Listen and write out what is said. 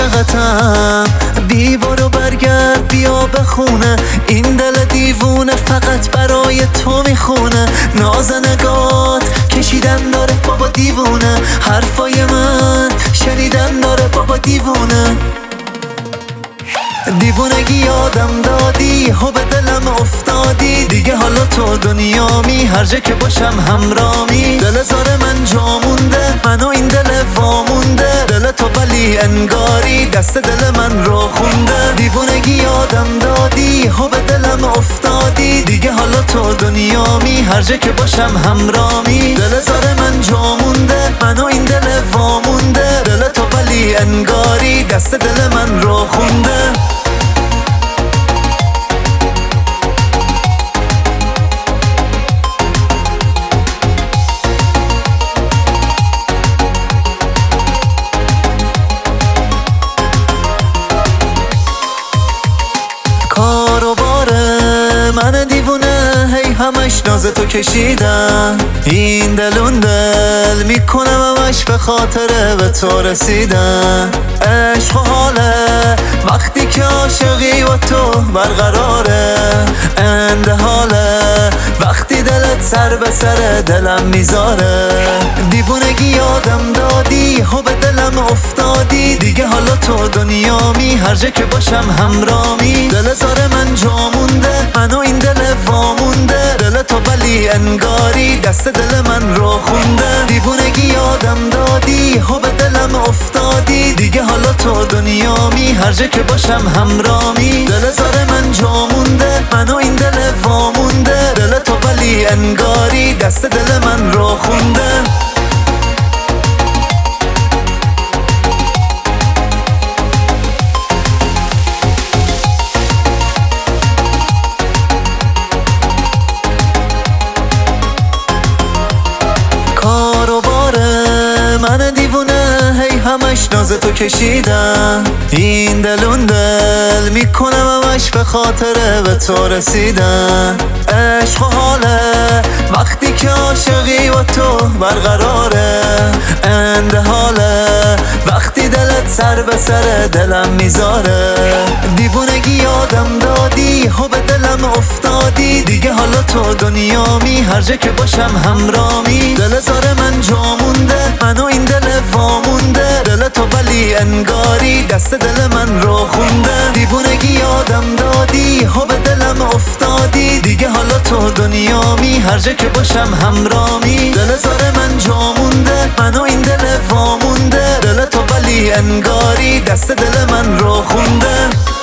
عاشقتم، بی برو برگرد بیا به خونه، این دل دیوونه فقط برای تو میخونه. نازنگات کشیدن داره بابا دیوونه، حرفای من شنیدن داره بابا دیوونه. دیوونگی یادم دادی، هو به دلم افتادی، دیگه حالا تو دنیامی، هر جا که باشم همرامی. دل زار من جا مونده، منو این دل وامونده، دل تو ولی انگاری دست دل من رو خونده. دیوونگی یادم دادی، هو به دلم افتادی، دیگه حالا تو دنیامی، هر جا که باشم همرامی. دل زار من جا مونده، منو این دل وامونده، دل تو ولی انگاری دست دل من رو خونده. کارو باره من دیوونه، هی همش ناز تو کشیدم، این دل اون دل میکنم همش به خاطر به تو رسیدم. عشق و حاله وقتی که عاشقی و تو برقراره، انده حاله وقتی دلت سر به سر دلم میذاره. دیوونگی یادم دادی، هو به دلم افتادی، دیگه حالا تو دنیامی، هر جا که باشم همرامی. دل زار من جا مونده، منو این دل وامونده، دل تو ولی انگاری دست دل من رو خونده. دیوونگی یادم دادی، هو به دلم افتادی، دیگه حالا تو دنیامی، هر جا که باشم همرامی. دل زار من جا مونده، منو این دل وامونده، دل تو ولی انگاری دست دل من رو خونده. کارو باره من دیوونه، هی همش ناز تو کشیدم، این دل اون دل میکنم همش به خاطر به تو رسیدم. عشق و حاله وقتی که عاشقی و تو برقراره، انده حاله وقتی دلت سر به سر دلم میذاره. دیوونگی یادم دادی، هو به دلم افتادی، دیگه حالا تو دنیامی، هر جا که باشم همرامی. دل زار من جا مونده، منو این دل وامونده، دل تو ولی انگاری دست دل من رو خونده. دیوونگی یادم دادی، هو به دلم افتادی، دیگه حالا تو دنیامی، هر جا که باشم همرامی. دل زار من جا مونده، منو این دل وامونده، دل تو ولی انگاری دست دل من رو خونده.